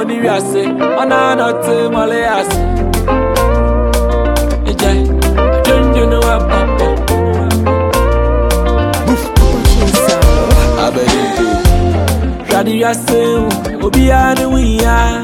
ni we say, ona not Malias. Ejay, you know about. Shadi ya se, obi anu wiya.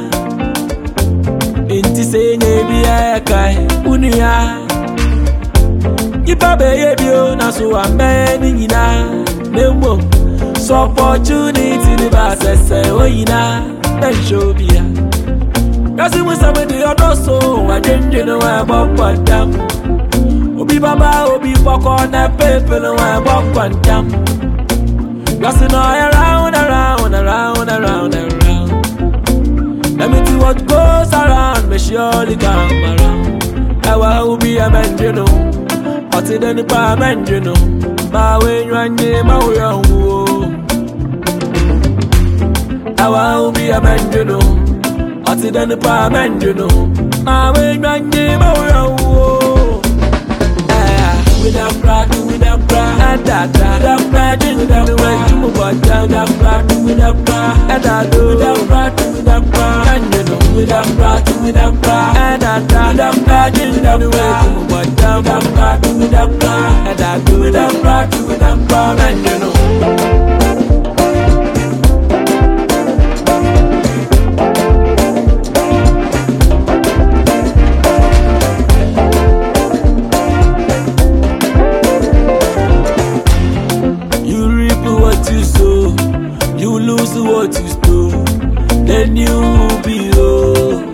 Inti se nyebi ya kai unia. Ipa beye bio na so ambe ni nyina. Nemo so opportunity ni ba sese oyina. Ben show bia. Kasi musabe de odoso wa jenje no wa bokwadam. Obi baba obi boko na pepe no wa bokwadam. Kasi no around. Let me see what goes around, me surely come around. I will be a man, you know. But it any pa man, you know. My way you and me, my way on woo. I will be a man, you know. But it any pa man, you know. My way you and me, my way on woo. With a pride, with a pride, and that, with a pride, with a pride, move on down, with a pride, with a pride, and I do, with a pride, with a pride, and you know, with a pride, and I do, with a pride, with a pride, move on down, with a pride, and I do, with a pride, and you know. You lose what you stole, then you will be old.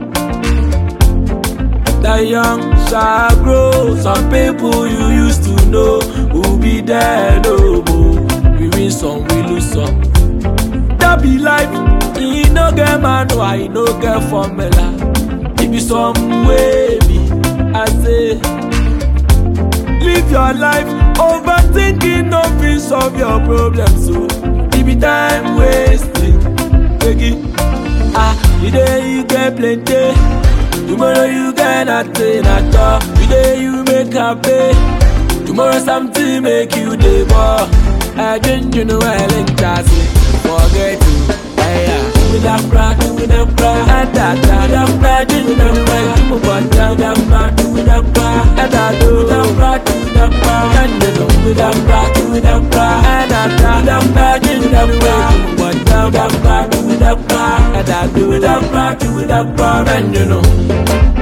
The young shall grow. Some people you used to know will be dead no more. We win some, we lose some. That be life. He no get man, why no get formula. If you some way, I say, live your life. Overthinking no peace solve your problems. So be time wasting. Take it. Today you get plenty. Tomorrow you get nothing at all. Today you make a pay. Tomorrow something make you the more. I didn't you know I like that. Forget to. With a pride, with a pride, and that, with a pride, with a pride, move on down, with a pride, with a pride, and I do, with a pride, with a pride, and you know, with a pride, and I do, with a pride, with a pride, move on down, with a pride, and I do, with a pride, and you know.